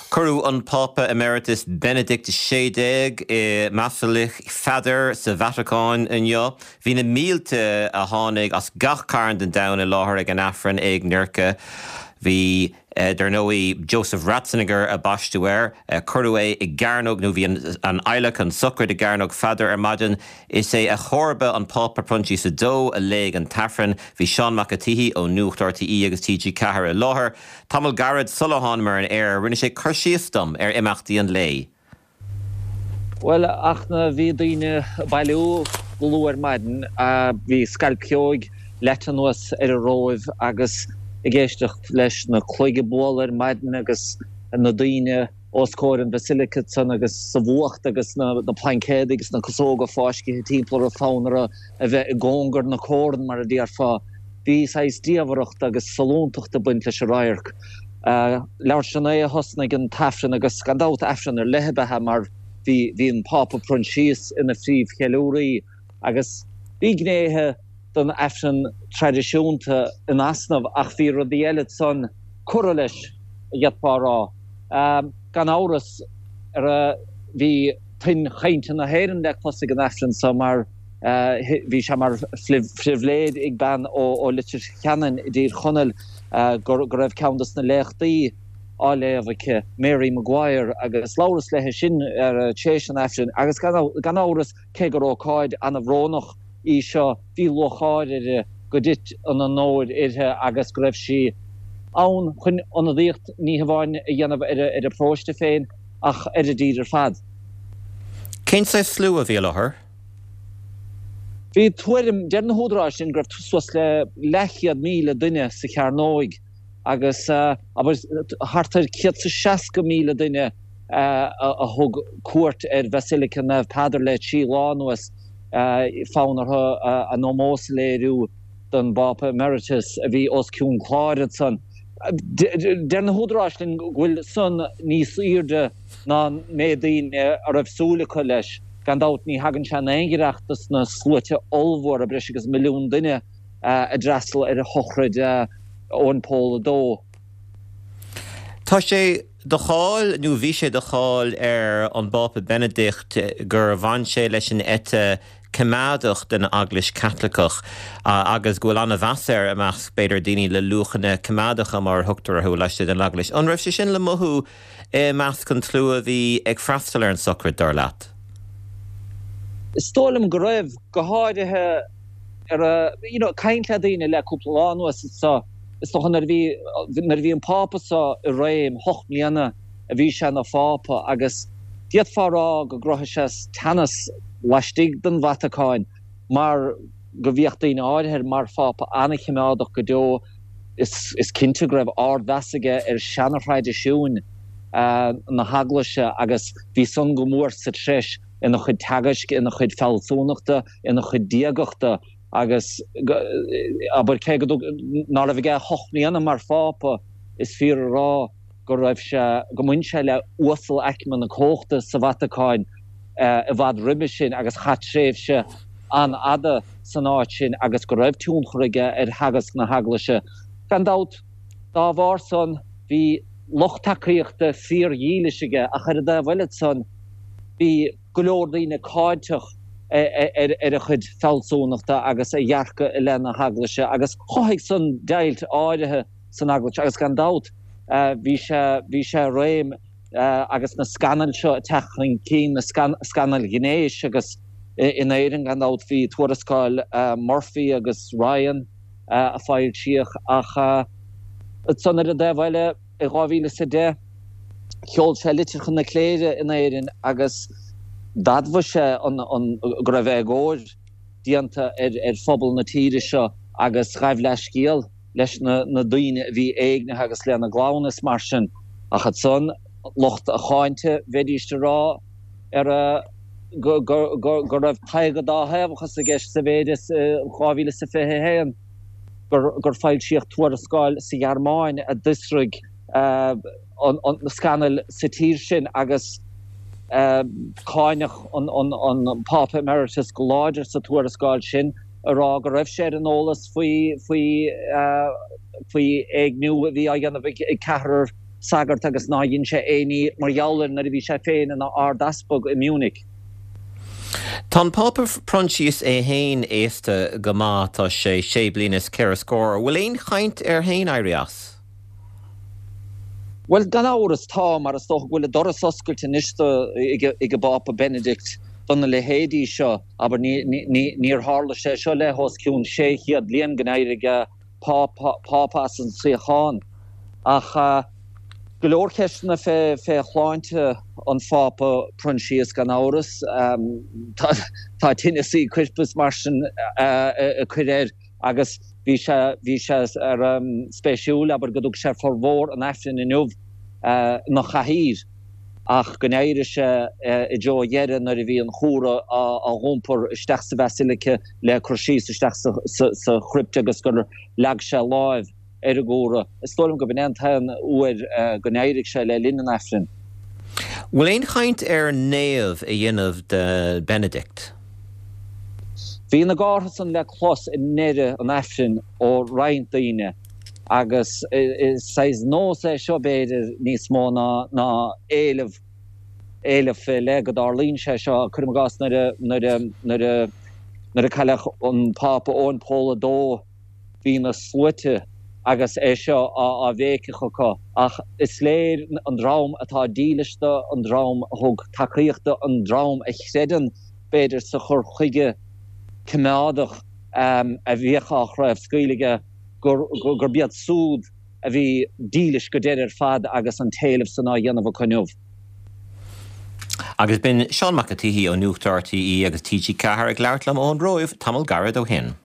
Curú an Papa Emeritus Benedict XVI masalich fadar sa Vatican inyo. Bhí na mílte a tháinig as gach cairn den dain láthair ag an affran ag nuirce. Bhí Dernoí Joseph Ratzinger a baistúir, curú é I garnog nó bhí an eilech an sucr de garnog fadar maidin is é a chorba an Papa Prunchi sa dó a lé an tafran bhí Sean McAtee ó nuachtartaí agus TG Cahar a láthair. Tamil Garad Sullivan mar an rinne sé chuirsíostam imachtaí an lé. Well, achna bhí daoine bailú glúir maidin bhí scalpceoig leitanuas a róibh agus I ggéisteach leis na cloige bólar maidin agus na daoine oscóir Basilicat san agus sa bhuacht agus na plancéad agus na cosóga fáisci timplóir a fánara a bheith I góngar na córan mar a dtíar fá. Bhí sais díomharacht agus salúntacht a buint leis a ráirc. Leir sin é a hosna an tafran agus gandát afran ar lehebethe mar bhí an Papa Prunchius ina phríomh chealúraí agus bhí gnéithe don afran tradiisiúnta in asnamh ach bhí rudí eile son cura leis dheadpárá. Gan áras bhí tin chainte na héireann le cosig an afran sa mar bhí se mar frihléad ag ban ó litir cheannan I dtír chonel go raibh ceantas na léachtaí á léamhaice Mary Maguire agus láras lethe sin ar téis an afran agus gan áras cé go rócáid anna bhrónach I seo bhí locháid go dit an an nóid ithe agus go raibh si ann chun an a dtíocht ní hamháin a dhéanamh ar a próiste féin ach ar a dír fad. Cén sé slú a bhí láthair? Bhí tuairim dearna hódrá sin gur tuswas le lechiad míle duine sa chearnóig agus hartar 160 míle duine a thug cuairt ar Basilica Neve Padar le Chílánuas fánartha an nómósléirú don Papa Emeritus a bhí os ciún chláirad san. Dearna hódráislinn bhfuil son níos irde ná médaín a raibh súlacha leis gandát ní hagann se éigereachtas na slúite olmhór a breis agus milliún duine a drasal ar a chochraid ón Póla dó. Tá sé do cháil nó bhí sé do cháil ar an Papa Benedict gur bhain sé leis an éite cemádach den Eaglis Catholicach agus gúil anna bheasair amach beidir daoine le luachanna cemádach mar thugtar a thu leis den Eaglis. An raibh sé sin le mothú meas chun tlú a bhí ag freastal ar an socr dar leat. Stólam go raibh go háirithe ar caintla daoine le cúplaánuas sa is toch nar bhí an Papa sa I réim 8 mbliana a bhí se na fápa agus diad fárá go grotha sé tanas laistigh den Vatican mar go bhíocht daoine áirithe mar fápa anna chimeádach go dó is cinnte go raibh ardheasaige ar seanarráidisiún na haglaise agus bhí son go mór sa tris ina chud tagaisc ina chud fellsúnachta ina chud diagachta agus aber cé go ná a bhí 8 mbliana mar fápa is fíor rá go raibh se go muin se le uasal eicman na cóchta sa Vatican a bhd ribe sin agus chatréimh se an ada san áit sin agus go raibh tún chuige ar hagas na haglaise. Gandát dá bhar son bhí lochtaíochta fíor dhíliseige a chuir dá bhfuilid son bhí go leor daoine cáidteach ar a chud fellsúnachta agus a dhearcha I lena haglaise agus choigh son deilt áirithe san aglaise agus gandát bhí sé réim agus na scanal seo techling cín na scanal gnéis agus in éireann gandát bhí tuarascáil Murphy agus Ryan a fáil síoch ach son ar a dé bhile I 2010 cheol sé litir chun na cléide in éireann agus dadbha sé an go raibh agóir díanta ar phobal na tíre seo agus raibh leis scíal leis na daoine bhí éigne agus le na glánas mar sin a chat son locht a cháinte bheidíiste rá ar go raibh taige dá hebhachas a gceist sa bhéidir 2025 gur fáil síoch tuarascáil sa Ghearmáin a disrig an scanal sa tír sin agus cáineach an Papa Emeritus go láidir sa tuarascáil sin a rá go raibh sé an ólas faoi ag nu a bhí a dhéanamh ag cethar sagart agus ná dhéann sé éí mar jaler na bhí sé féin na Ardasburg in Munich. Tá pápa Prontius é héin éasta go má tá sé blianas ceir scór. Bhfuil éon chaint héin éirias? Well, gan áras tá mar stoch bhfuil doras oscailte nista ige bápa Benedict donna le hédí seo, aber níor hála sé seo le hos ciún sé hiad blian gan éirige pápas an tríáin. Ach golóorceisna fé chláinte an fápa Prontius gan áras, tá Tennessee Christmas marsin a cuiréir agus bhí sé ar spéisiúil aber godug sé formhór an efrin in nuh nach chahír. Ach gnéire se I jo dhéire nar bhí an chóra a hómpur isteach sa Basilica le crosí isteach sa chrypte agus gur lag se láimh a góra. Is stoilm go bhíon an uair gnéire se le linnen efrin. Bhfuil éon chaint néamh a dhéanamh de Benedict? Bhí na gáthas le chlós in nére an efrin ó Reintaine. agus is nó sé seo beidir níos mó ná éileh le go darlín sé seo chum gas nar a callach an pápa ón póla dó hí na sluite agus é seo a bhéicicha ach is léir an drám atá díliiste an drám thug takeíochta an drám a chrédan beidir sa chur chuige cumádach a bhíochach raibh scuilige gur bead súd a bhí dílis go déir fad agus an talamh sanna dhéanamh chuinmh. Agus bin Sean McAtee ó Nuachtartaí agus TG Cahar ag leirlam ón roimh tamil garad ó hin.